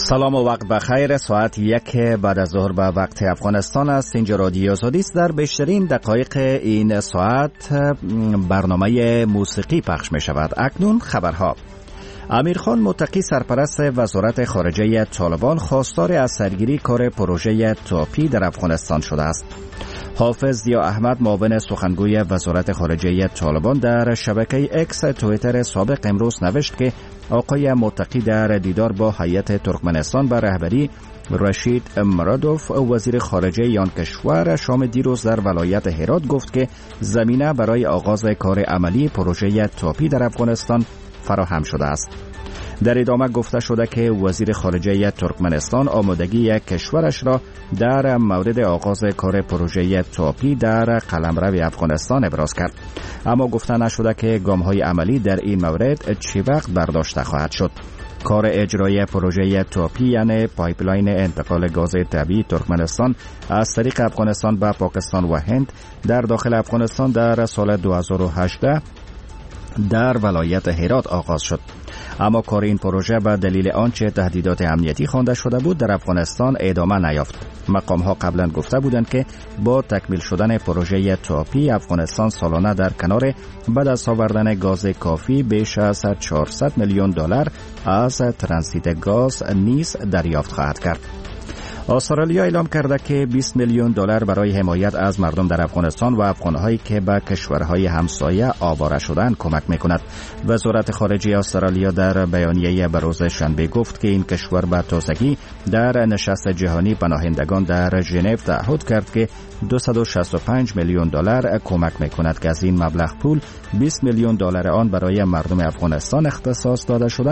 سلام و وقت بخیر. ساعت 1 بعد از ظهر به وقت افغانستان است. اینجا رادیو آزادی است. در بیشترین دقایق این ساعت برنامه موسیقی پخش می شود. اکنون خبرها. امیرخان متقی سرپرست وزارت خارجه طالبان خواستار از سرگیری کار پروژه تاپی در افغانستان شده است. حافظ ضیا احمد معاون سخنگوی وزارت خارجه طالبان در شبکه اکس توییتر سابق امروز نوشت که آقای متقی در دیدار با هیئت ترکمنستان به رهبری رشید مرادوف وزیر خارجه آن کشور شام دیروز در ولایت هرات گفت که زمینه برای آغاز کار عملی پروژه تاپی در افغانستان فراهم شده است. در ادامه گفته شده که وزیر خارجه ترکمنستان آمادگی کشورش را در مورد آغاز کار پروژه تاپی در قلمرو افغانستان ابراز کرد، اما گفته نشده که گام‌های عملی در این مورد چه وقت برداشته خواهد شد. کار اجرای پروژه تاپی یعنی پایپلاین انتقال گاز طبیعی ترکمنستان از طریق افغانستان به پاکستان و هند در داخل افغانستان در سال 2018 در ولایت هرات آغاز شد، اما کار این پروژه به دلیل آنچه تهدیدات امنیتی خوانده شده بود در افغانستان ادامه نیافت. مقام‌ها قبلا گفته بودند که با تکمیل شدن پروژه تاپی افغانستان سالانه در کنار به دست آوردن گاز کافی بیش از 400 میلیون دلار از ترانزیت گاز نیز دریافت خواهد کرد. استرالیا اعلام کرده که 20 میلیون دلار برای حمایت از مردم در افغانستان و افغان‌هایی که به کشورهای همسایه آواره شدند کمک می‌کند. وزارت خارجه استرالیا در بیانیه به روز شنبه گفت که این کشور به تازگی در نشست جهانی پناهندگان در ژنو تعهد کرد که 265 میلیون دلار کمک می‌کند که از این مبلغ پول 20 میلیون دلار آن برای مردم افغانستان اختصاص داده شده،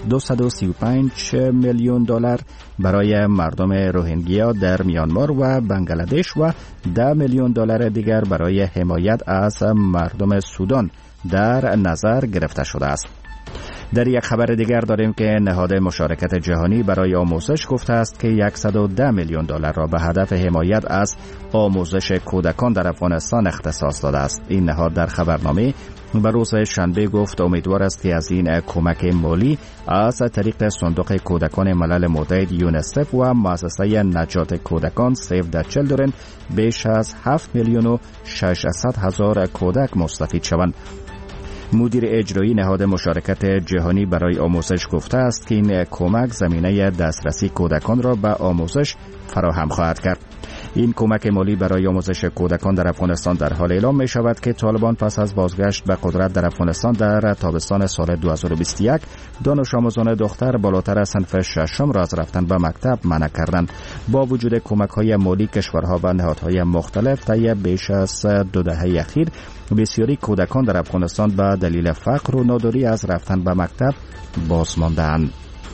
235 میلیون دلار برای مردم روهینگیا در میانمار و بنگلادش و 10 میلیون دلار دیگر برای حمایت از مردم سودان در نظر گرفته شده است. در یک خبر دیگر داریم که نهاد مشارکت جهانی برای آموزش گفته است که 110 میلیون دلار را به هدف حمایت از آموزش کودکان در افغانستان اختصاص داده است. این نهاد در خبرنامه به روز شنبه گفت امیدوار است که از این کمک مالی از طریق صندوق کودکان ملل متحد یونیسف و مؤسسه نجات کودکان سیو د چیلدرن بیش از 7 میلیون و 600 هزار کودک مستفید شوند. مدیر اجرایی نهاد مشارکت جهانی برای آموزش گفته است که این کمک زمینه دسترسی کودکان را به آموزش فراهم خواهد کرد. این کمک مالی برای آموزش کودکان در افغانستان در حال اعلام می شود که طالبان پس از بازگشت به قدرت در افغانستان در تابستان سال 2021 دانش آموزان دختر بالاتر از صنف ششم را از رفتن به مکتب منع کردند. با وجود کمک های مالی کشورها و نهادهای مختلف طی بیش از 2 دهه اخیر بسیاری کودکان در افغانستان به دلیل فقر و ناداری از رفتن به مکتب باز مانده‌اند.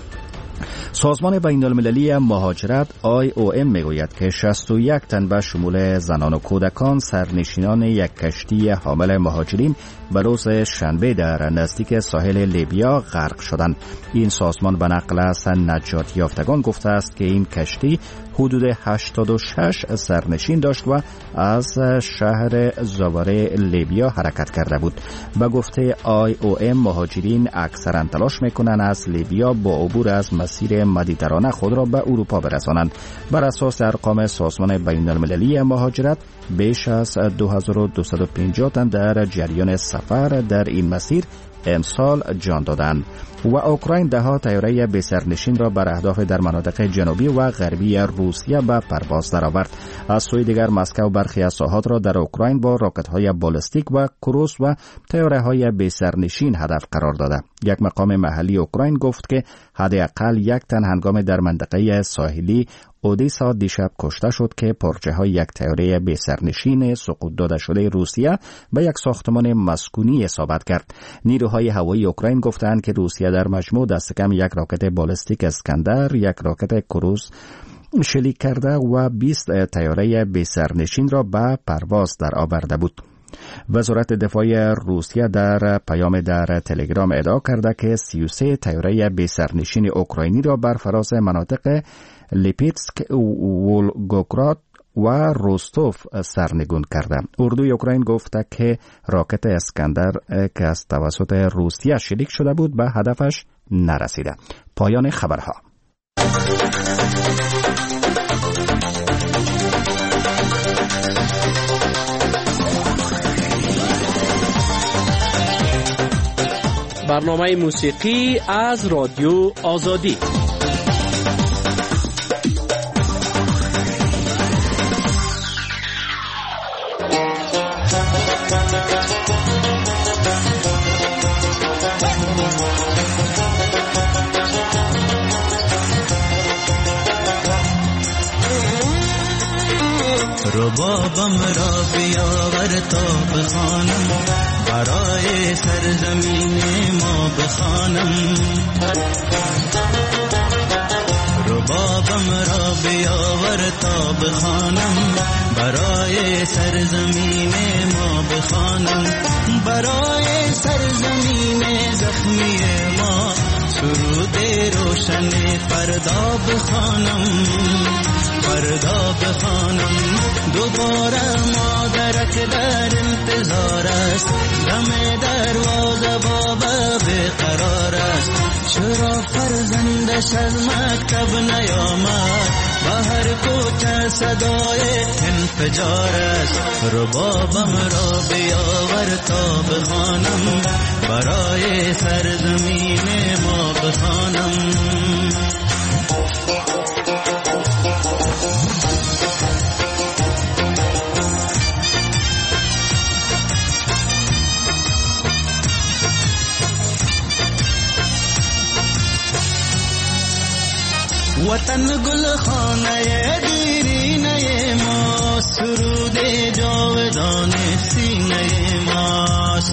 سازمان بین‌المللی مهاجرت IOM میگوید که 61 تن به شمول زنان و کودکان سرنشینان یک کشتی حامل مهاجرین به روز شنبه در نزدیک ساحل لیبیا غرق شدند. این سازمان به نقل از نجات یافتگان گفته است که این کشتی حدود 86 سرنشین داشت و از شهر زاوره لیبیا حرکت کرده بود. به گفته IOM مهاجرین اکثرا تلاش میکنند از لیبیا با عبور از مسیر مدیترانه خود را به اروپا برسانند. بر اساس ارقام سازمان بین‌المللی مهاجرت بیش از 2250 تن در جریان سفر در این مسیر امسال جان دادند و اوکراین دهها طیاره بسرنشین را بر اهداف در مناطق جنوبی و غربی روسیه به پرواز درآورد. از سوی دیگر مسکو برخی از ساحات را در اوکراین با راکت‌های بالستیک و کروز و طیاره‌های بسرنشین هدف قرار داده. یک مقام محلی اوکراین گفت که حداقل 1 تن هنگام در منطقه ساحلی اودیسا دیشب کشته شد که پرچه‌های یک طیاره بسرنشین سقوط داده شده روسیه به یک ساختمان مسکونی اصابت کرد. نیروهای هوایی اوکراین گفتند که روسیه در مجموع دست کم 1 راکت بالستیک اسکندر، 1 راکت کروز شلیک کرده و 20 طیاره بسرنشین را به پرواز در آورده بود. وزارت دفاع روسیه در پیام در تلگرام ادعا کرده که 33 طیاره بسرنشین اوکراینی را بر فراز مناطق لیپیتسک، ولگوگراد و روستوف سرنگون کرده. اردوی اوکراین گفته که راکت اسکندر که از توسط روسیه شلیک شده بود به هدفش نرسیده. پایان خبرها. برنامه موسیقی از رادیو آزادی. ربابم را بیاور تا بخوانم، برای سرزمین ما بخوانم. ربابم را بیاور تا بخوانم، برای سرزمین ما بخوانم. برای سرزمین زخمی ما سرود روشن فردا بخوانم، فردا بخوانم. دوباره مادرک در انتظار است، دم دروازه بابا بیقرار است. چرا فرزندش از مکتب نیامد، با هر کوچه صدای انفجار است. ربابم را بیاور تا بخوانم، برای سرزمین ما بخوانم. وطن گل خانه دیرینه ما، سرود جاودان سینه ماست.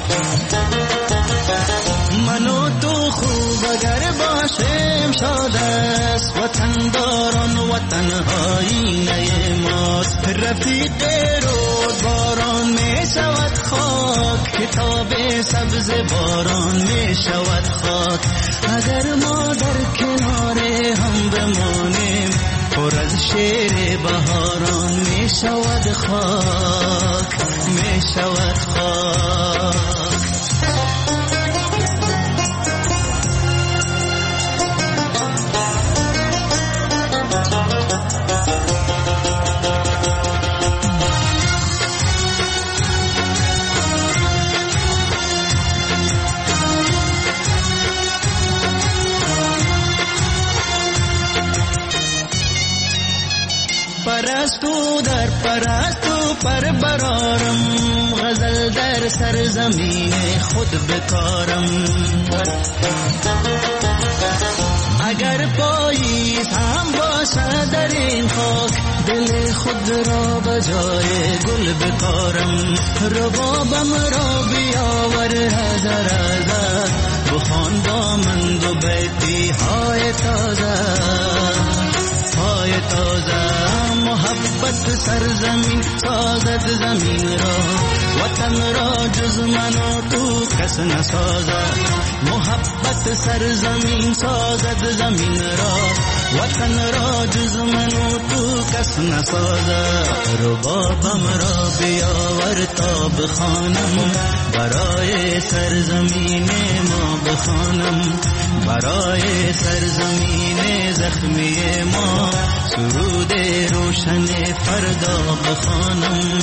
من و تو خوب اگر باشیم شاد است، وطن داران وطن آینه ماست. رفیق رود باران می شود خاک، کتاب سبز باران می شود خاک. اگر ما در کنار هم بمانیم، پر از شعر بهاران می شود خاک، می شود خاک. پرستو در پرستو پر برارم، غزل در سرزمین خود بکارم. اگر پاییز هم باشه در این خاک، دل خود را بجای گل بکارم. ربابم را بیاور هزار هزار، بخوان با من دو بیتی های تازه، های تازه. محبت سرزمین سازد زمین را، وطن را جز من و تو کس نسازد. محبت سرزمین سازد زمین را، وطن را جز من و تو کس نسازد. ربابم را بیاور تا بخوانم، برای سرزمین ما بخوانم. برای سرزمین زخمی ما سرود روشن فردا بخوانم.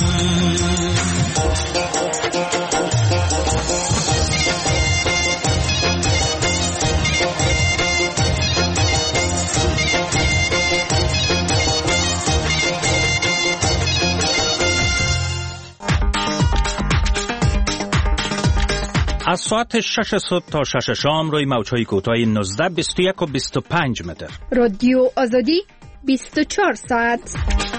از ساعت 6 صبح تا 6 شام روی موج‌های کوتاه 19، 21 و 25 متر. رادیو آزادی 24 ساعت.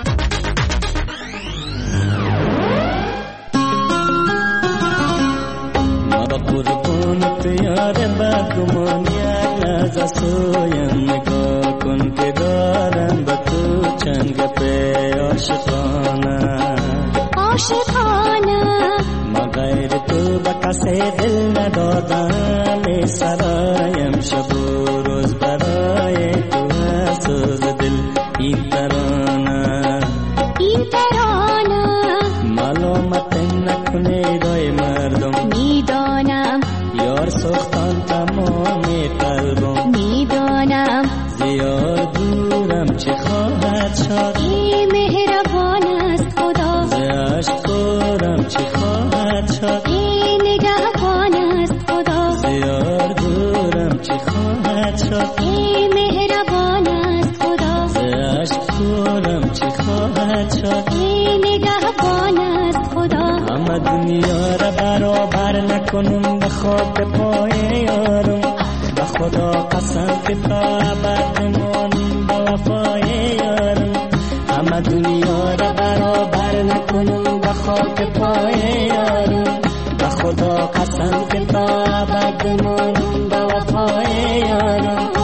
ما قربان پیار بدگمانی لحظه سویم، نگاه کن که دارم با تو چند گپه عاشقانه عاشقانه. ما غیر تو با کسی دل ندادم، سرایم شب و روز برای تو سوز دل. این ترانه این ترانه معلومت نکنه دای مردم، میدانم یار سختان تمام قلبم، میدانم زیاد چی خواهد شد؟ ای نگهبان از خدا، همه دنیا را برابر نکنم به خاک پای یارم. به خدا قسم که تا ابد بمانم به وفای یارم. همه دنیا را برابر نکنم به خاک پای یارم. به خدا قسم که تا ابد بمانم به وفای یارم.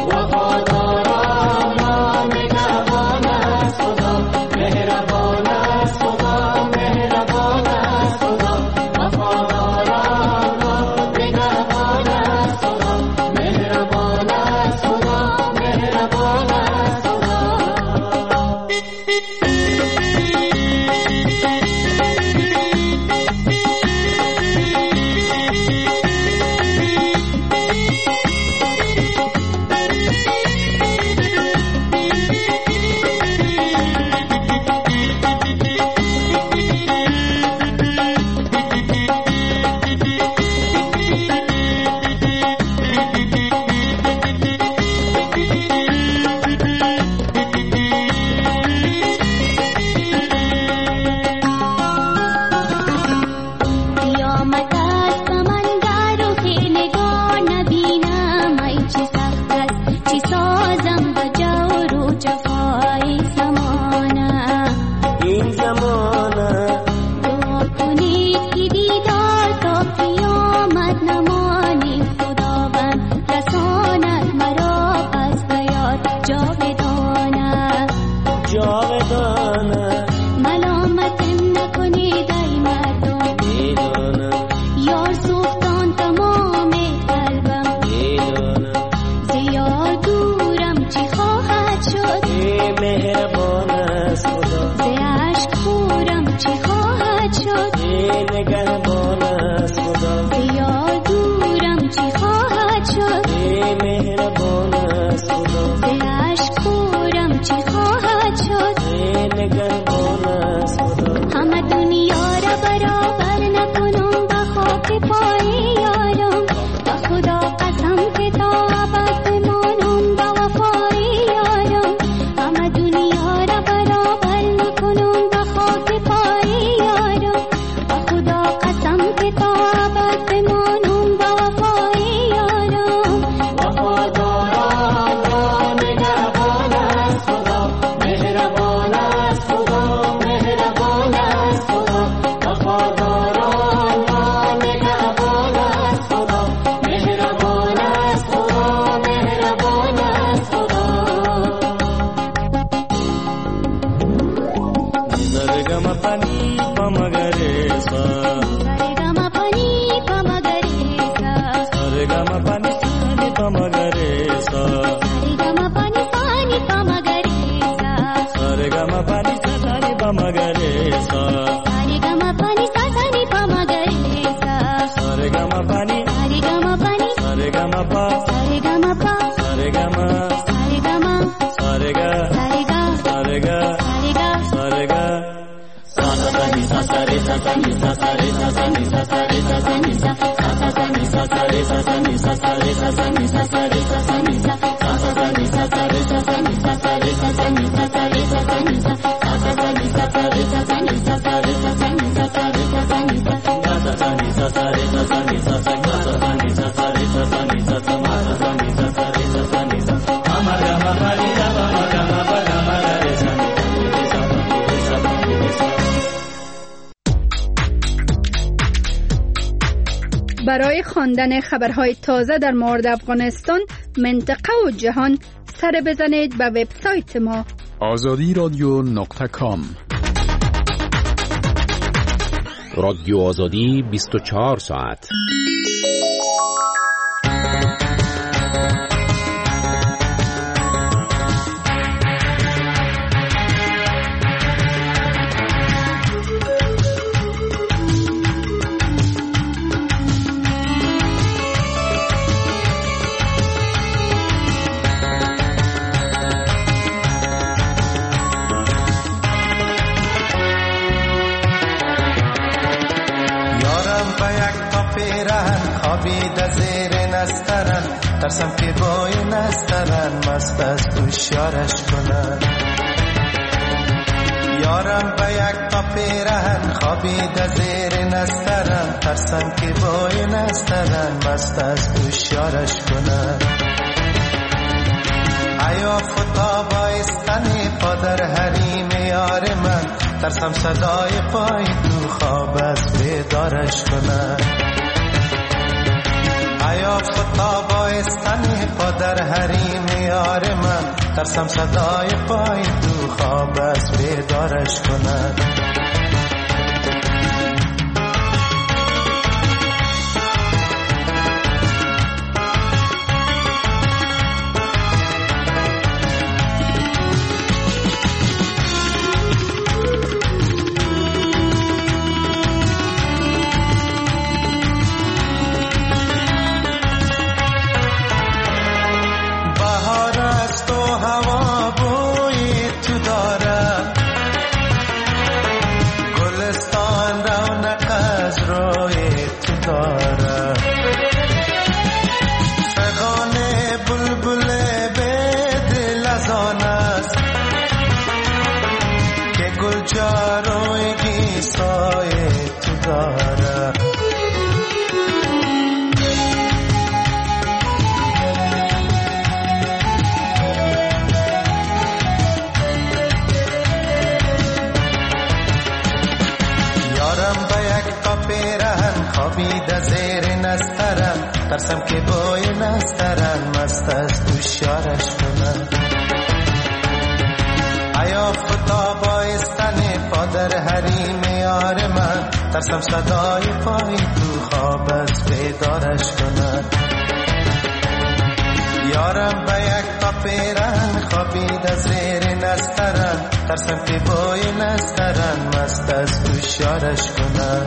برای خواندن خبرهای تازه در مورد افغانستان، منطقه و جهان، سر بزنید به وبسایت ما azadiradio.com. رادیو آزادی 24 ساعت. ترسم که با این نسترن مست از هوشیارش کنن. یارم به یک تا پیرهن خوابیده زیر نسترن، ترسم که با این نسترن مست از دوشیارش کنن. ایا فتا بایستنی پادر حریم یار من، ترسم صدای پای تو خواب از بیدارش کنن. ایا فتا بایستنی پادر حریم یار من، ترسم صدای پای تو خواب از بیدارش کنن. ترسم که بای نسترن مست از دوشیارش کنن. ایا فتا بایستن پادر حریم یار من، ترسم صدای پای تو خواب از بیدارش کنن. یارم به یک تا پیرهن خوابیده زیر نسترن، ترسم که بای نسترن مست از دوشیارش کنن.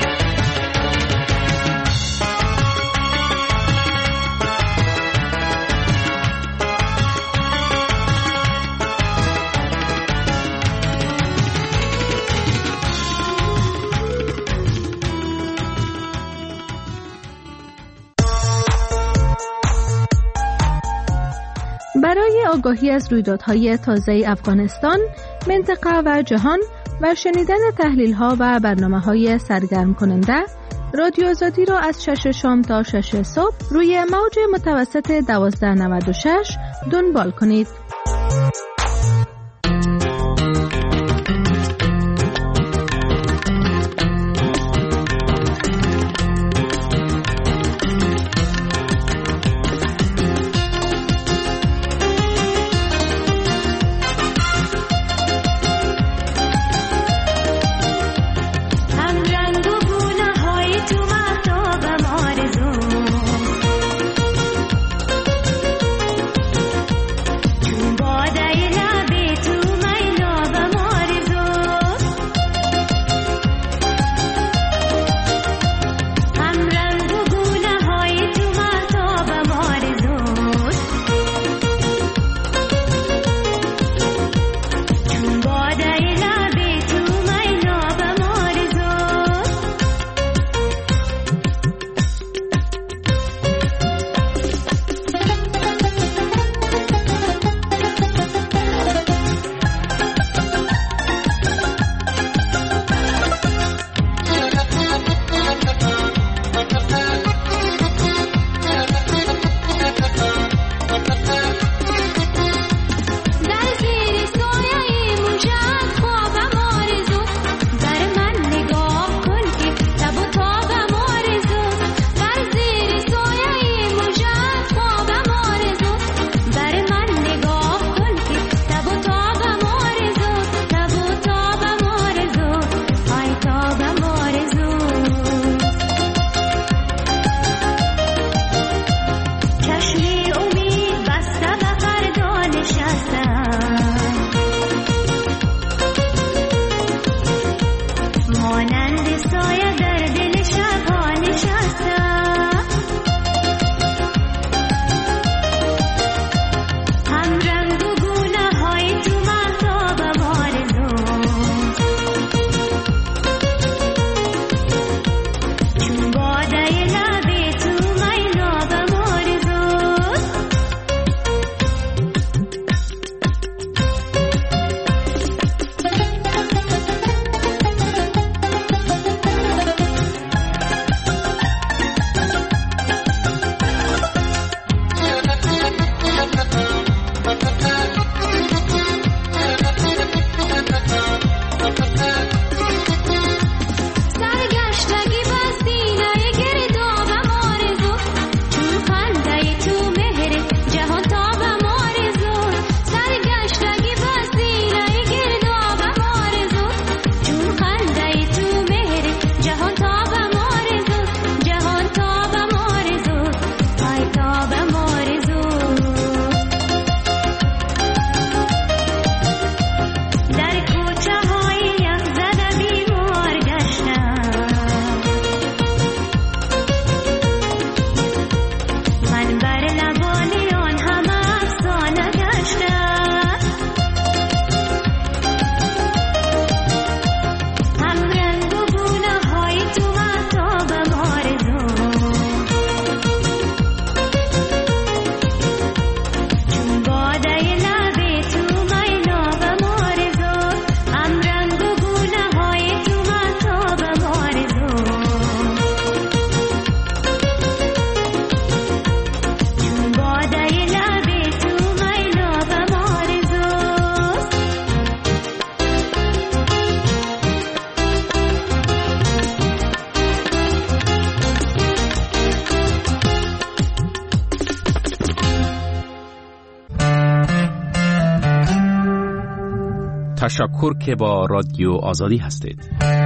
برای آگاهی از رویدادهای تازه افغانستان، منطقه و جهان و شنیدن تحلیل‌ها و برنامه‌های سرگرم کننده، رادیو آزادی را از 6 شام تا 6 صبح روی موج متوسط 1296 دنبال کنید. تشکر که با رادیو آزادی هستید.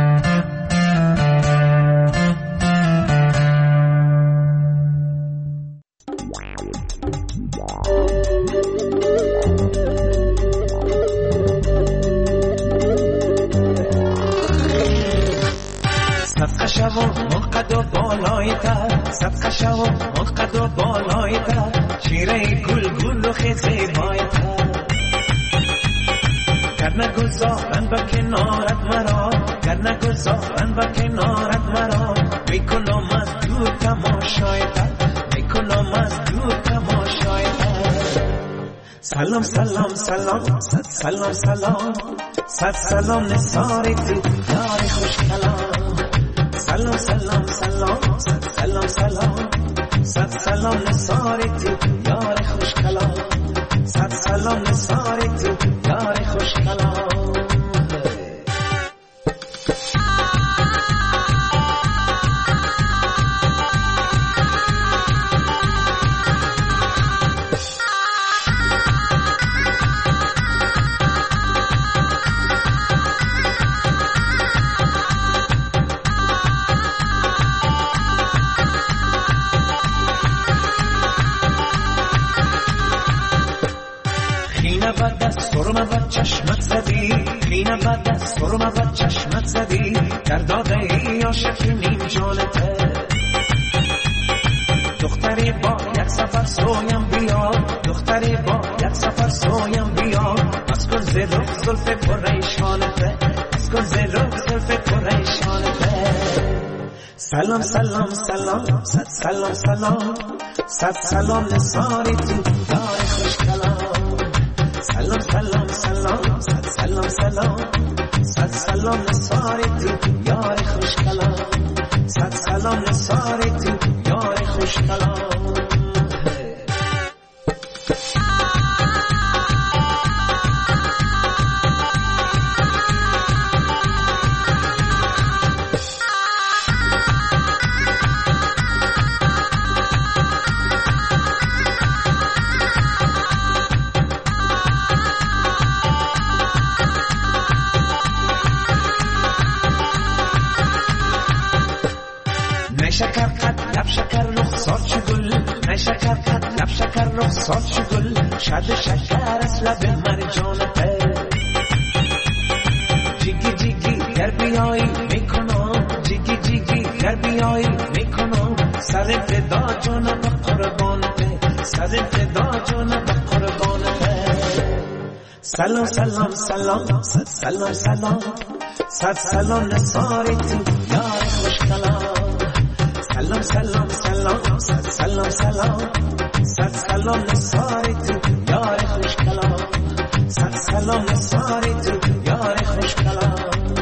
صدقه شو مقد و بالای تر شیره گل گل و خیزه بای تر گر نگذارن با کنارت مرا گر نگذارن با کنارت مرا میکنم از دور تماشای تر میکنم از دور تماشای تر سلام سلام سلام صد سلام سلام صد سلام نثار تو یار خوش کلام سلام سلام سلام صد سلام سلام صد سلام نثار تو یار خوش کلام صد سلام نثار تو یار خوش کلام سرم و چشمت زدی خینه بد سرم و چشمت زدی در داده ای عاشق نیم جانته دختری با یک سفر سویم بیا دختری با یک سفر سویم بیا از کن زلف زلف پریشانته از کن زلف زلف پریشانته سلام سلام سلام صد سلام سلام صد سلام نثار تو یار خوش کلام سلام سلام سلام صد سلام سلام صد سلام نثار تو یار خوش کلام صد سلام نثار تو یار خوش کلام شکر قد لب شکر رخسار شگل نه شکر قد لب شکر رخسار شگل شد شکر از لب مرجانته جیگی جیگی گر بیایی میکنم جیگی جیگی گر بیایی میکنم سر فدا جانم قربانته سر فدا جانم قربانته سلام سلام سلام صد سلام سلام صد سلام نثار تو یار خوش کلام سلام سلام سلام صد سلام سلام صد سلام نثار تو یار خوش کلام صد سلام نثار تو یار خوش کلام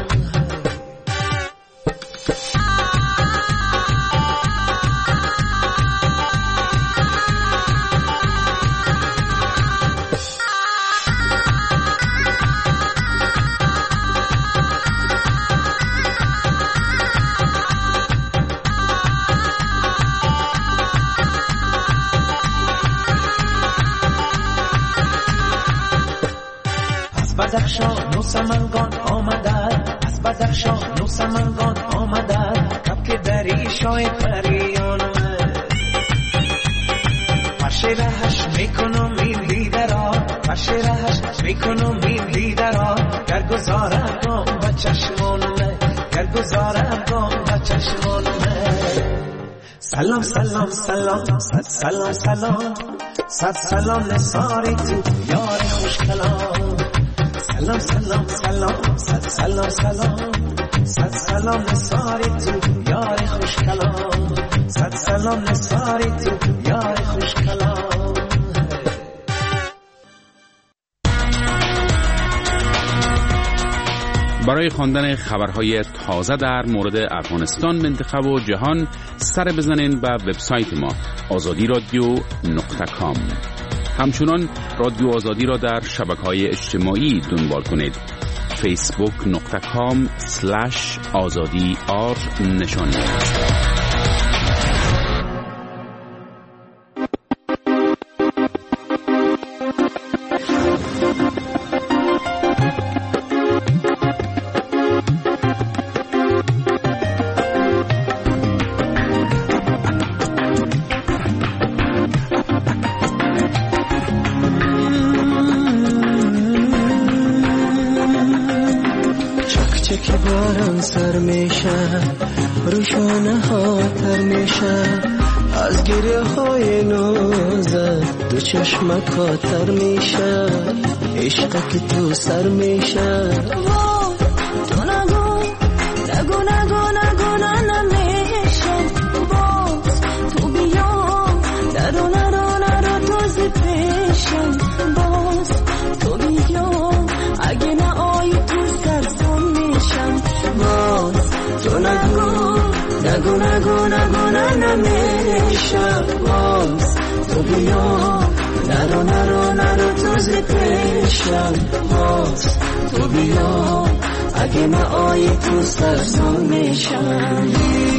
بدخشان و سمنگان آمده از بدخشان و سمنگان آمده کبک دری شای پریان فرش رهش میکنم این دیده را فرش رهش میکنم این دیده را گر گذارم گام و چشمانمه گر گذارم گام و چشمانمه سلام سلام سلام صد سلام سلام صد سلام نثار تو یار خوش کلام سلام سلام سلام صد سلام سلام صد سلام نثار تو یار خوش کلام صد سلام نثار تو یار خوش کلام برای خواندن خبرهای تازه در مورد افغانستان، منطقه و جهان سر بزنین به وبسایت ما azadiradio.com. همچنان رادیو آزادی را در شبکه‌های اجتماعی دنبال کنید. facebook.com/azadi_r نشانی. هرچه که باران سر میشه روشانه ها تر میشه از گریه های نازت دو چشمت کاتر میشه عشق که تو سر میشه تو نگو نگو نگو نگو نمیشه باز تو بیا نرو نرو نرو تو زی پیشم باز تو بیا اگه نه آیی تو سرسان میشم باز تو نگو نگو نگو نگو نمیشه باز تو بیا نرو نرو نرو تو زی پیشم باز تو بیا اگه نه آیی تو سرسان میشم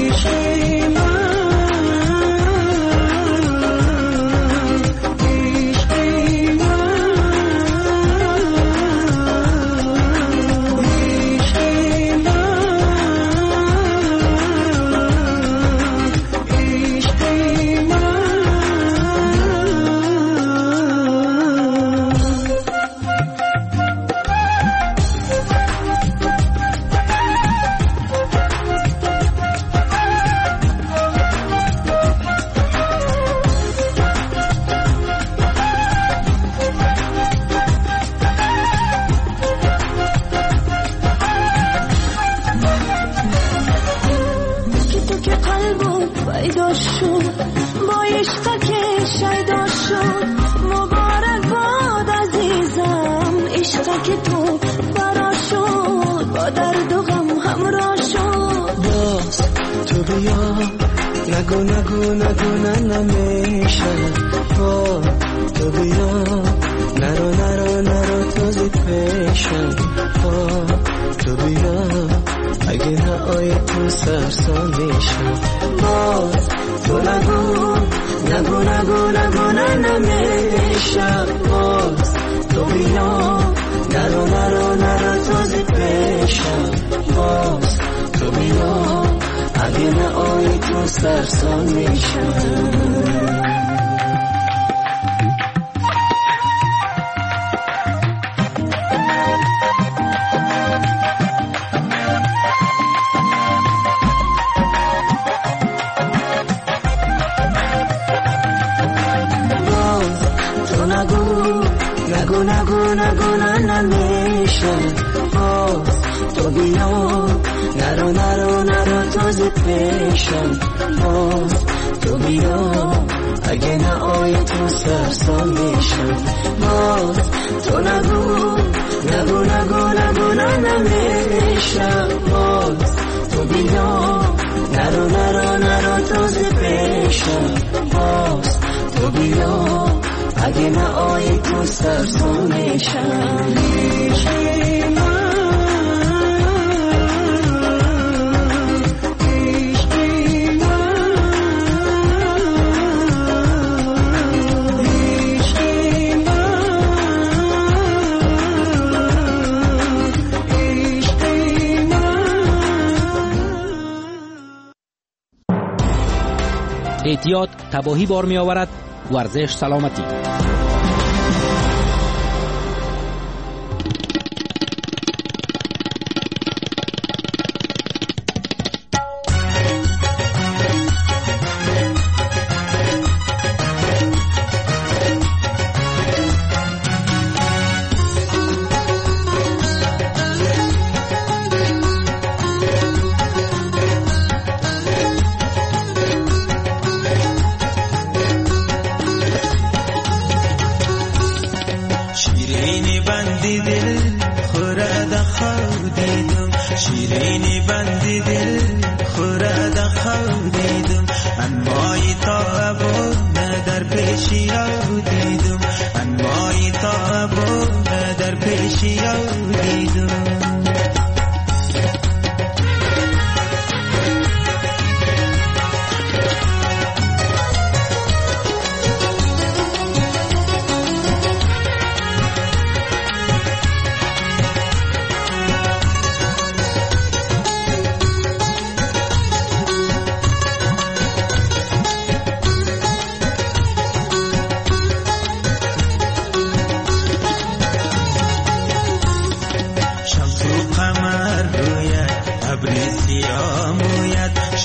نگو نگو نگو نمیشه تو بیا نرو نرو نرو تو زی پیشم تو بیا اگه نه آیی تو سرسان میشم باز تو نگو نگو نگو نگو نمیشه باز تو بیا نرو نرو نرو تو زی پیشم باز تو بیا اگه نه آیی تو سرسان میشم تو نگو نگو نگو نگو نمیشه باز تو بیا نرو نرو نرو تو زی پیشم باز تو بیا اگه نه آیی تو سرسان میشم باز تو نگو نگو نگو نگو نمیشه باز تو بیا نرو نرو نرو تو زی پیشم باز تو بیا اگه نه آیی تو سرسان میشم اعتیاد تباهی بار می آورد، ورزش سلامتی.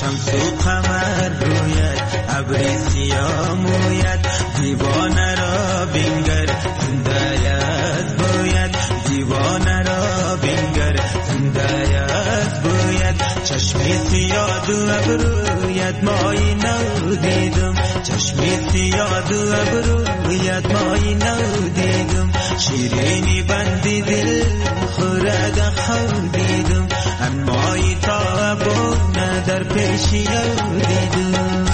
شمس و قمر رویت ابری سیاه مویت دیوانه را بینگر زندایت باید دیوانه را بینگر زندایت باید چشمی سیاد و ابرویت مایی نو دیدم چشمی سیاد و ابرویت مایی نو دیدم شیرینی بندی دل خورد خود دیدم امایی تا بونه در پیشی دیدم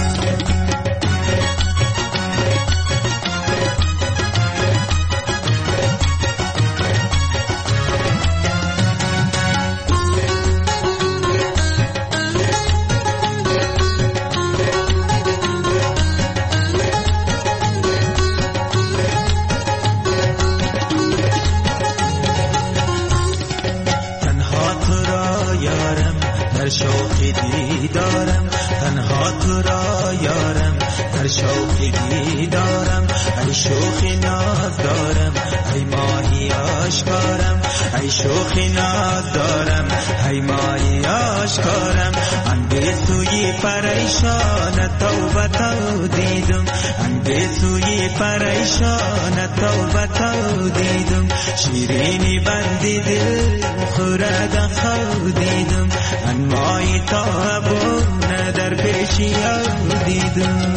شوقی دیدارم تنها تو را یارم در شوقی دیدارم ای شوخی ناز دارم ای ماهی آشکارم ای شوخی ناز دارم ای ماهی آشکارم انده سوی پریشان توبه تو دیدم انده سوی پریشان توبه تو دیدم شیرینی بندی دل خورد خود دیدم انمایی تا بونه در پیشی دیدم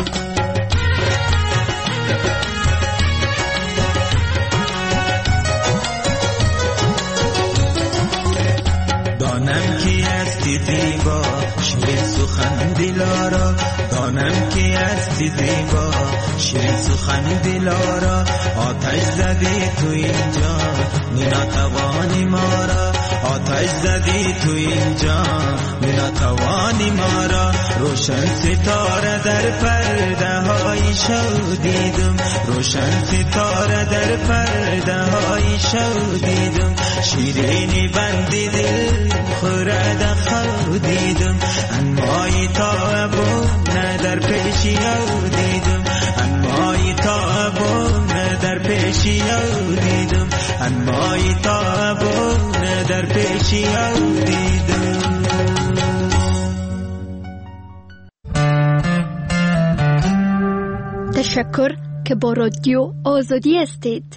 دانم کی هستی زیبا شیرین سخن دلارا دانم کی هستی زیبا شیرین سخن دلارا آتش زدی تو اینجا ناتوانی ما را آتش زدی تو اینجا ناتوانی ما را روشن ستاره در پرده های شو دیدم روشن ستاره در پرده های شو دیدم شیرینی بندی دل خورد خود دیدم انمایی تا بونه در پیشی دیدم انمایی تا بونه در پیشی دیدم انمایی تا بونه در پیشی دیدم تشکر که با رادیو آزادی هستید.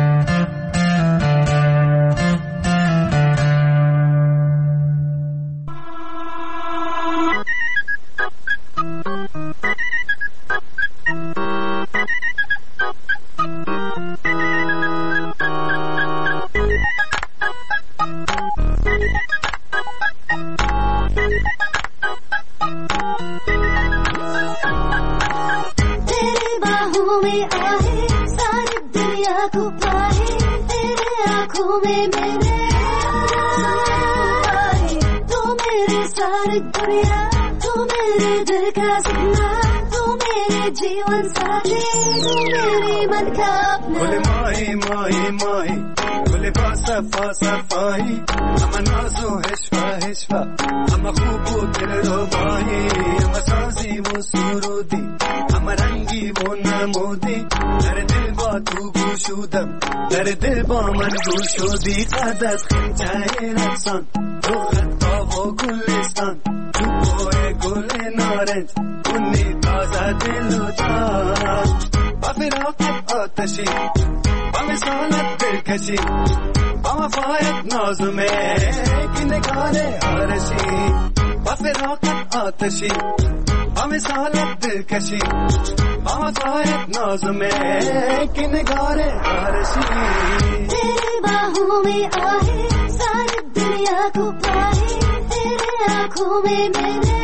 صفایی اما نازو هشفا هشفا اما خوب و دل رو باهی اما سازی و سرودی اما رنگی و نمودی در دل با تو گوشودم در دل با من گوشودی قد از خمچه رقصان تو خطاب و گلستان تو بوه گل نارنج کنی تازه دل و جان با فراقت آتشی با مثالت دلکشی با وفایت نازمه که نگار آرشی با فراقت آتشی با مثالت دلکشی با وفایت نازمه که نگار آرشی तेरे बाहों में आहे सारी दुनिया को पाए तेरे आँखों में मेरे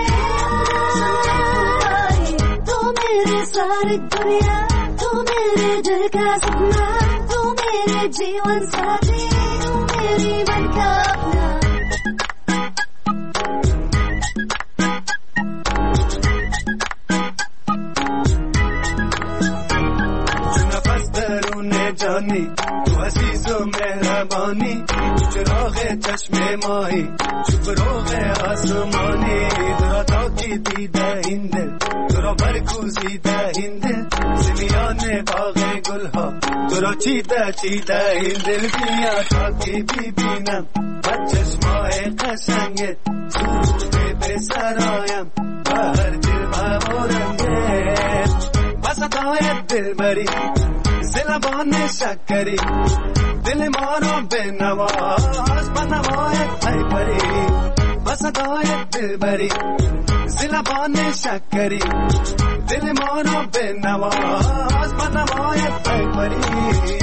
आए तो मेरे सारी दुनिया तो मेरे दिल का सपना तो मेरे जीवन साथी तो मेरी मन का अपना जानी तू अजीज़ो मेहरबानी चुराग चश्म माही चुप रोग आसमानी तुरा ताकी दीदा हिंदे तुरा बरकूसी दा हिंदे सिमियाने बागे गुलहा तुरा चीदा चीदा हिंदे पिया ताकी बीबी नम बचश्माए कशंगे सूरे बेसरायम دلبری زلبان شکری دل ما رو به نواز با نوای ای پری با صدای دلبری زلبان شکری دل ما رو به نواز با نوای ای پری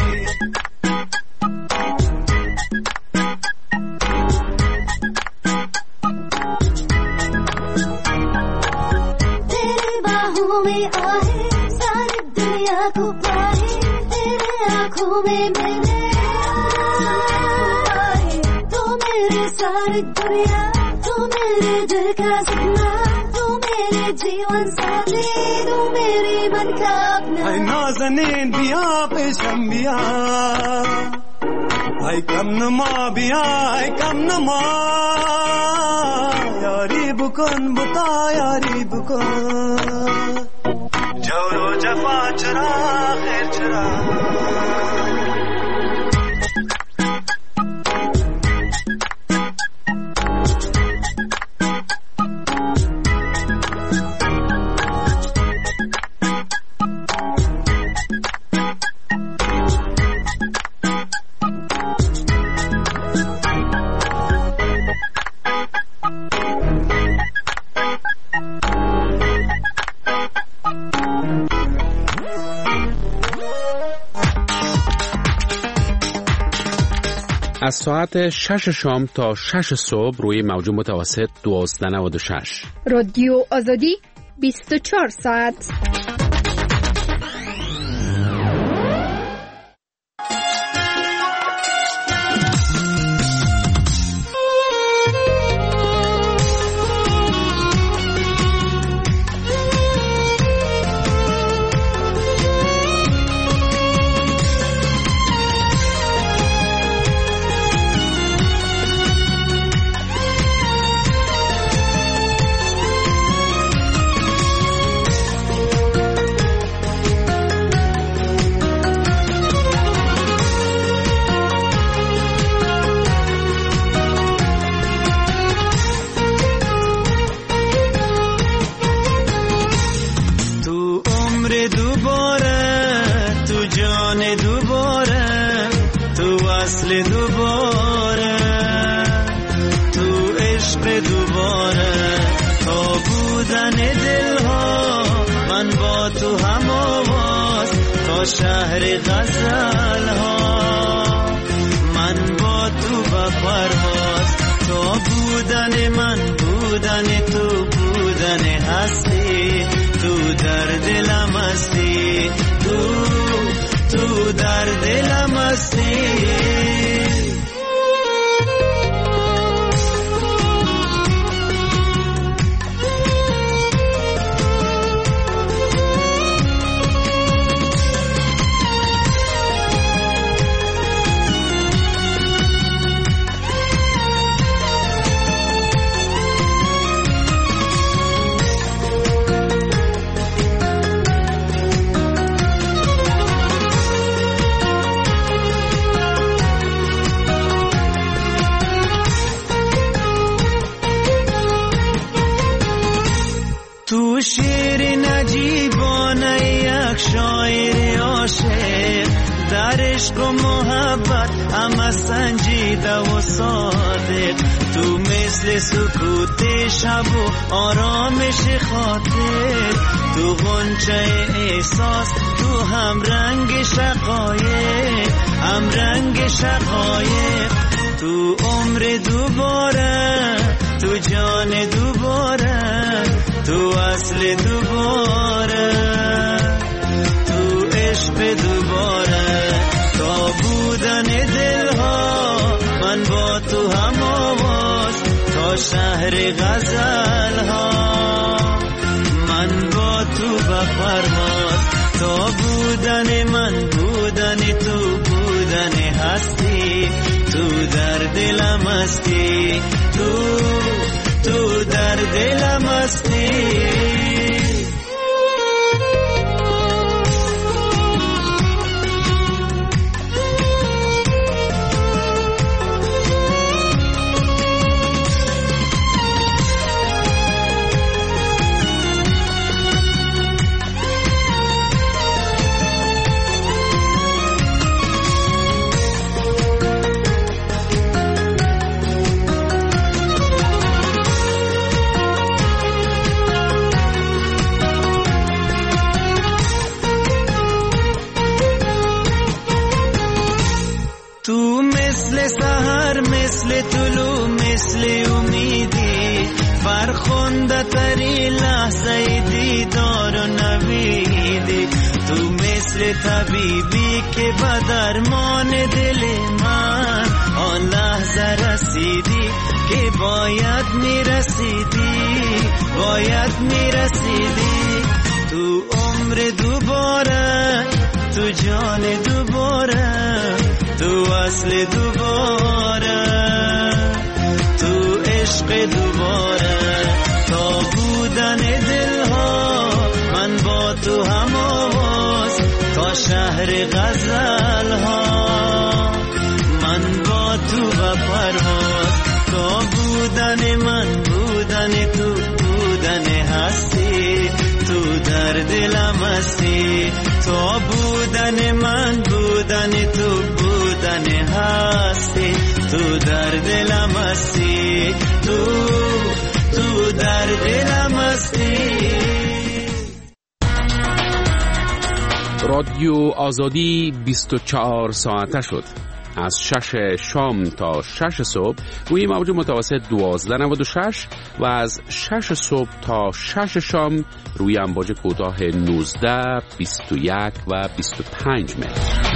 में आहे सारी दुनिया को पाए तेरे आँखों में मैंने आए तू मेरी सारी दुनिया तू मेरे दिल का सपना तू मेरे जीवन साथी तू मेरे मन का अपना ऐ नाज़नीन बिया पेशम बिया ऐ कम नमा बिया ऐ कम नमा यारी बुकन बुता यारी बुकन जौरो जफा चरा खैर चरा از ساعت 6 شام تا 6 صبح روی موج متوسط 1296 رادیو آزادی 24 ساعت. شهر غزل ها من با تو با پرواز تو بودن من بودن تو بودن هستی تو در دلم هستی تو در دلم هستی تو شعر نجیبانه یک شاعر عاشق در عشق و محبت همه سنجیده و صادق تو مثل سکوت شب و آرامش خاطر تو غنچه احساس تو هم رنگ شقایق هم رنگ شقایق تو عمر دوباره تو جان دوباره تو اصل دوباره تو عشق دوباره تا بودن دلها من با تو هم آواز تا شهر غزل ها من با تو با پرواز تا بودن من بودن تو بودن هستی تو در دلم هستی تو در دلم هستی فرخنده تری لحظه دیدار و نویدی، تو مثل طبیبی که به درمان دل من آن لحظه رسیدی که باید میرسیدی تو عمر دوباره، تو جان دوباره، تو اصل دوباره، تو عشق دوباره، تا بودن دلها من با تو هم آواز، تا شهر غزل ها من با تو و پرواز، تا بودن من بودن تو بودن هستی، تو در دلم هستی، تا بودن من بودن تو بودن هستی، تو در دلم هستی، تو در دلم هستی. رادیو آزادی 24 ساعته شد. از 6 شام تا 6 صبح روی موج متوسط 1296 و از 6 صبح تا 6 شام روی امواج کوتاه 19، 21 و 25 متر.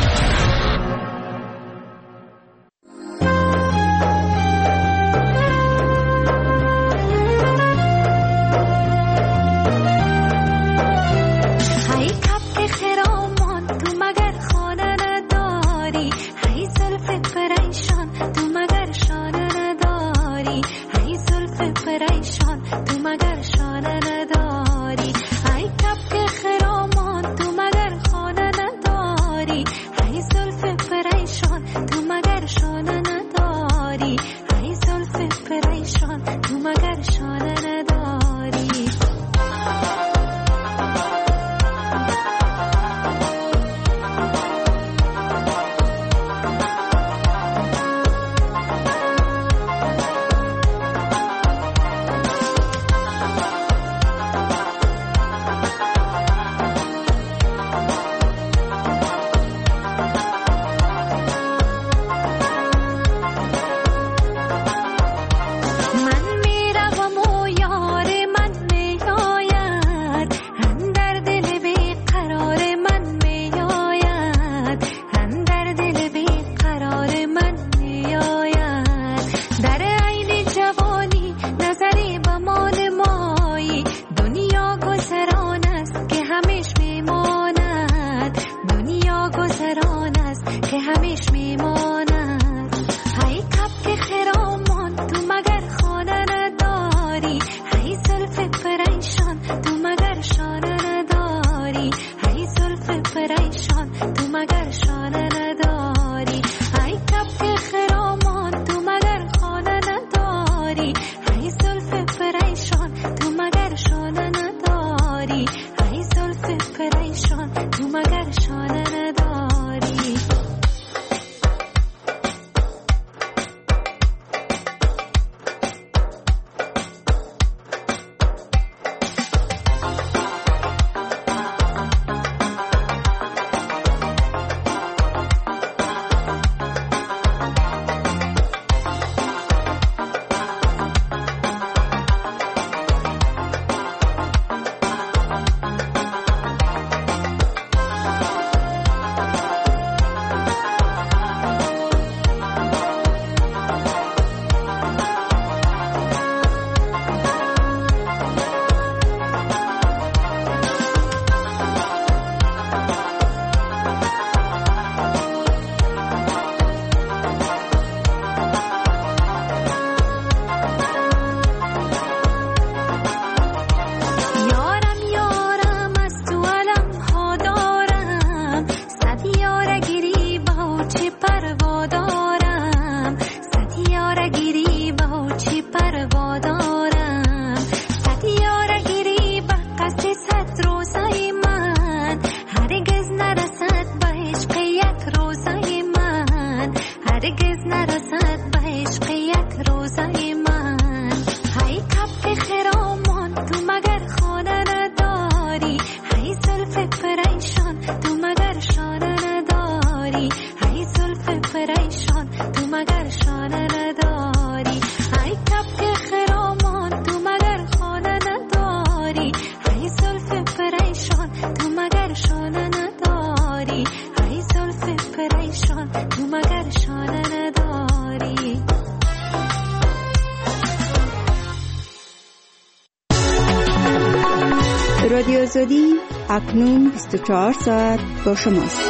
رادیو آزادی اکنون 24 ساعت با شماست.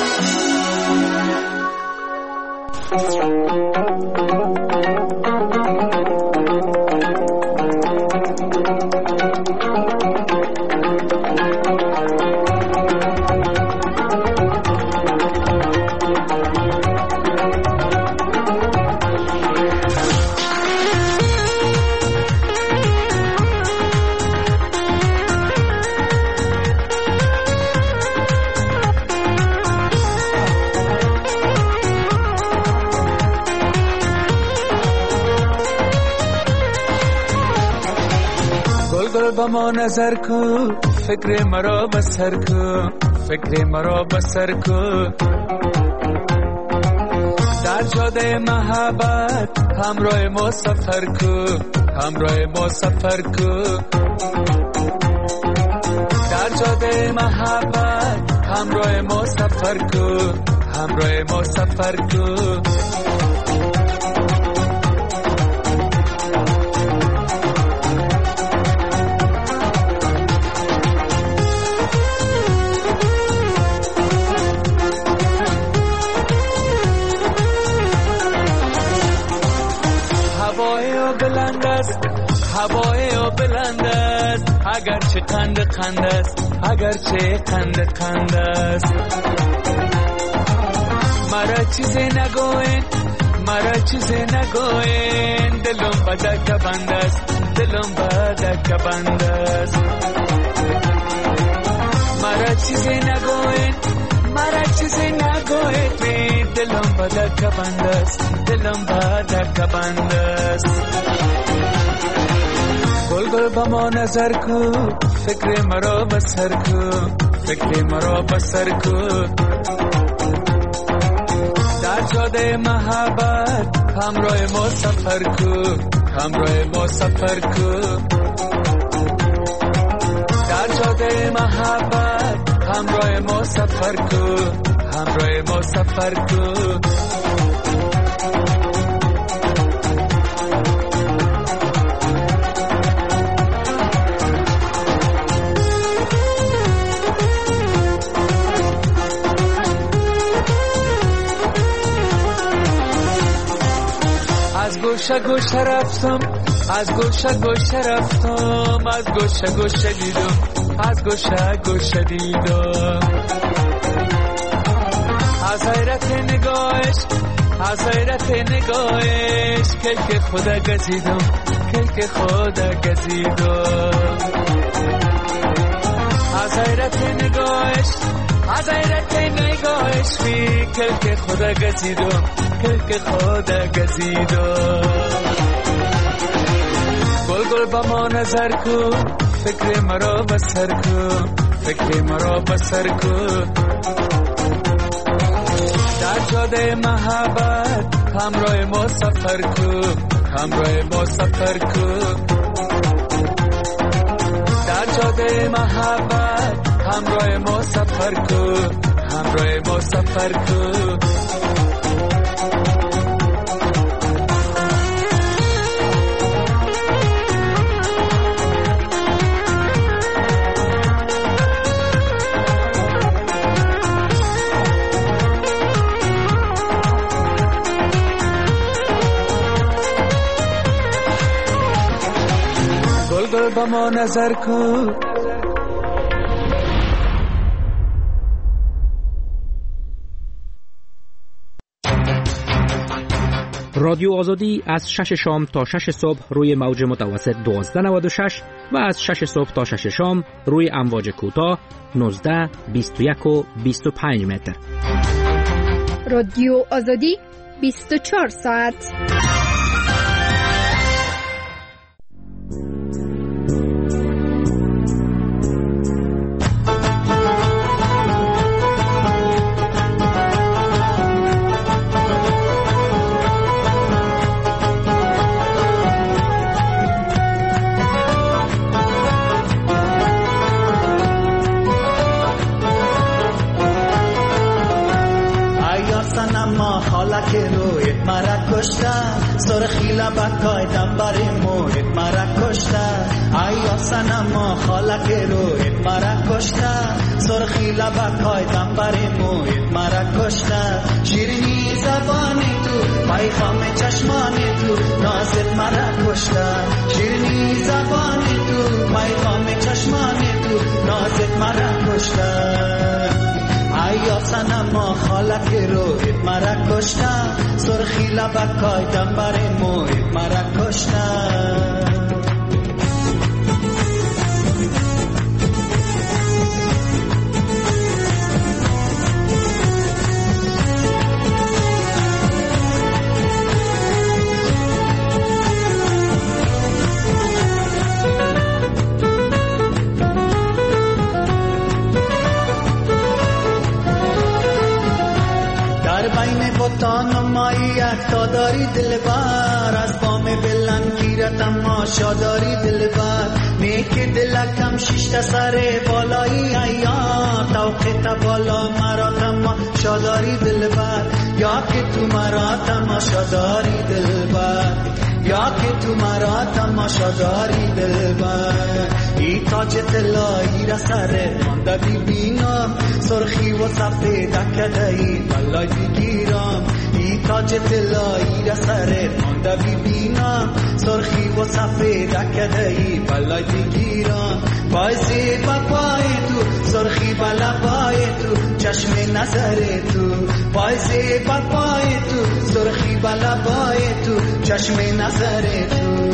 با ما نظر کو فکر مرا بسر کو فکر مرا بسر کو در جاده محبت همراه ما سفر کو همراه ما سفر کو در جاده محبت همراه ما سفر کو همراه ما سفر کو هوای و بلند است اگرچه قند است اگرچه قند است مرا چیزی نگوین مرا چیزی نگوین دلم بدک بند است دلم بدک بند است مرا چیزی نگوین مرا چیزی نگوین دلم بدک بند است دلم بدک بند است گل با ما نظر کو فکر مرا بسر کو فکر مرا بسر کو در جاده محبت همراه ما سفر کو همراه ما سفر کو در جاده محبت همراه ما سفر کو همراه ما سفر کو گوشه گوشه رفتم از گوشه گوشه رفتم از گوشه گوشه دیدم از گوشه گوشه دیدم از حیرت نگاهش از حیرت نگاهش کلک خدا گزیدم کلک خدا گزیدم از حیرت نگاهش از حیرت نگاهش بی کلک خدا گزیدم کلک خدا گزیدم گل گل با ما نظر کو فکر مرا بسر کو فکر مرا بسر کو در جاده محبت همراه ما سفر کو همراه ما سفر کو در جاده محبت همراه ما سفر کو همراه ما سفر کو گل با ما نظر کو رادیو آزادی از 6 شام تا 6 صبح روی موج متوسط 1296 و از 6 صبح تا 6 شام روی امواج کوتاه 19 21 و 25 متر. رادیو آزادی 24 ساعت. سرخی لبت کایدم برای موید مرا کشته آیا سنما خالک رویت مرا کشته سرخی لبکای دنبر مویت مرا کشته شیرینی زبانی تو پیغام چشمانی تو نازت مرا کشته شیرینی زبانی تو پیغام چشمانی تو نازت مرا کشته ایا سنما خالک رویت مرا کشته سرخی لبکای دنبر مویت مرا کشته تا داری دلبر از بام بلند گیرت اما شاداری دلبر نیک دلکم شیشت سر بالایی ایا توقیت بالا مرا تما شاداری دلبر یا که تو مرا تما شاداری دلبر یا که تو مرا تماشا داری دلبر ای تاج طلایی را سر مانده ببینم سرخی و سفید کدایی بلای بگیرم ای تاج طلایی را سر مانده ببینم سرخی و سفید کدایی بلای بگیرم پای زیبا پای تو سرخی بلا پای تو چشم نظر تو پای زیبا پای تو سرخی بلا پای تو چشم نظر تو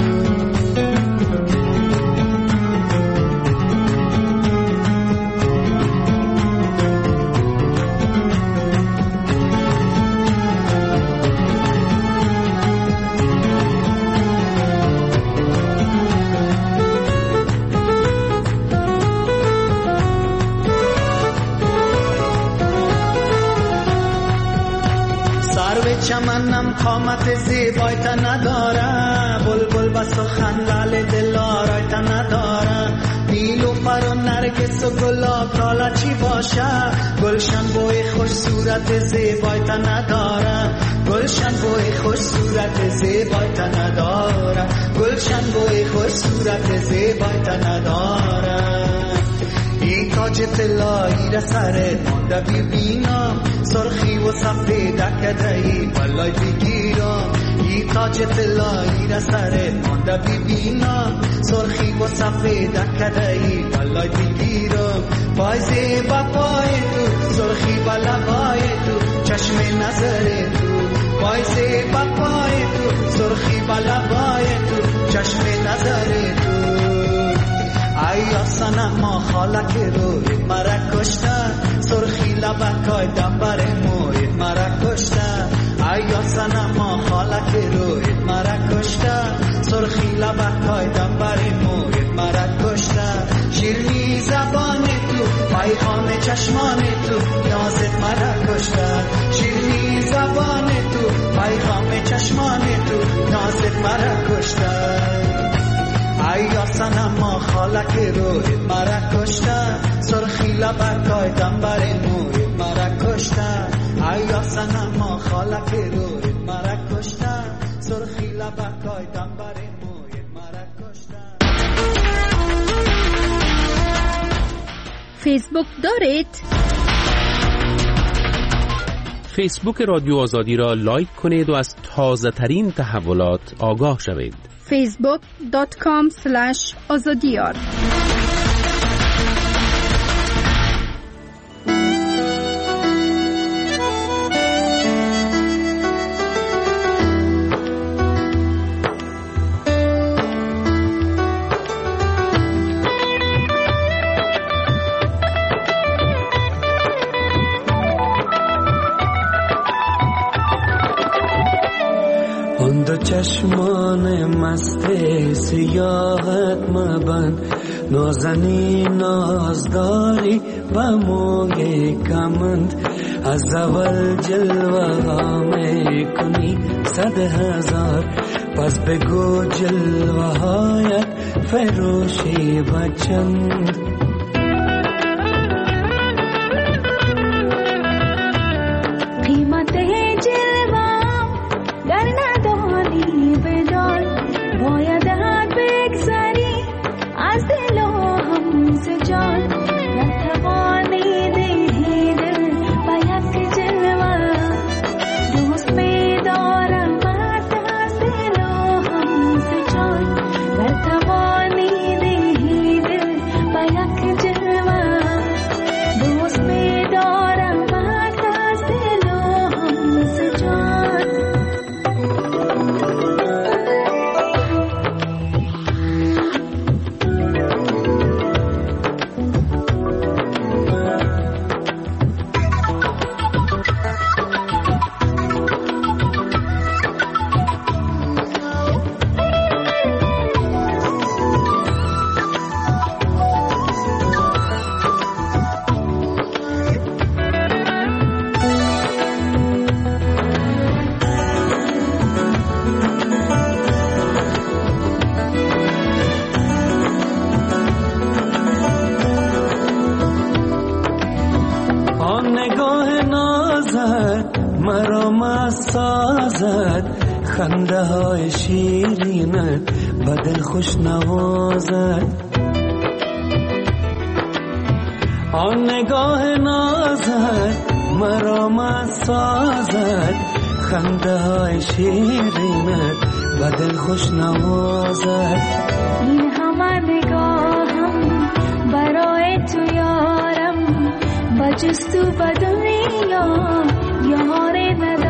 چمنم قامت زیبایت نداره بلبل و سخن لال دلارایت نداره نیل و فر و نرگس و گلاب کالا چی باشه گلشن بوی خوش صورت زیبایت نداره گلشن بوی خوش صورت زیبایت نداره گلشن بوی خوش صورت زیبایت نداره ای تاج طلایی را سرت مانده ببینم سرخی و سفید کدایی بلای بگیرم ای تاج طلایی را سرت مانده ببینم سرخی و سفید کدایی بلای بگیرم پای زیبا پای تو سرخی بلا پای تو چشم نظر تو پای زیبا پای تو سرخی بلا پای تو چشم نظر تو ایا سنما خالک رویت مرا کشته سرخی لبکای دنبر مویت مرا کشته ایا سنما خالک رویت مرا کشته سرخی لبکای دنبر مویت مرا کشته شیرینی زبان تو پیغام چشمان تو نازت مرا کشته شیرینی زبان تو پیغام چشمان تو نازت مرا کشته ایا سنما خالک رویت مرا کشته سرخی لبکای دنبر مویت مرا کشته ایا سنما خالک رویت مرا کشته سرخی لبکای دنبر مویت مرا کشته فیسبوک دارید؟ فیسبوک رادیو آزادی را لایک کنید و از تازه ترین تحولات آگاه شوید. facebook.com/azadiyar چشمان مست سیاحت مبند نازنی نازداری و موی کمند از اول جلوه ها میکنی 100,000 پس بگو جلوه هایت فروشی و چند قیمت جلوه در نداری بدار باید حد بگذری از دل हमसे जान नतवानी दे दिल पायक जलवा दोस्त में दौरा माता से लो हमसे जान नतवानी दे दिल पायक जलवा दोस्त में दौरा माता से लो हमसे जान خنده های شیرینت بدل خوش نوازد آن نگاه نازت مرا مست سازد خنده های شیرینت بدل خوش نوازد این همه نگاهم برای تو یارم با جستو با دنیا یار ندارم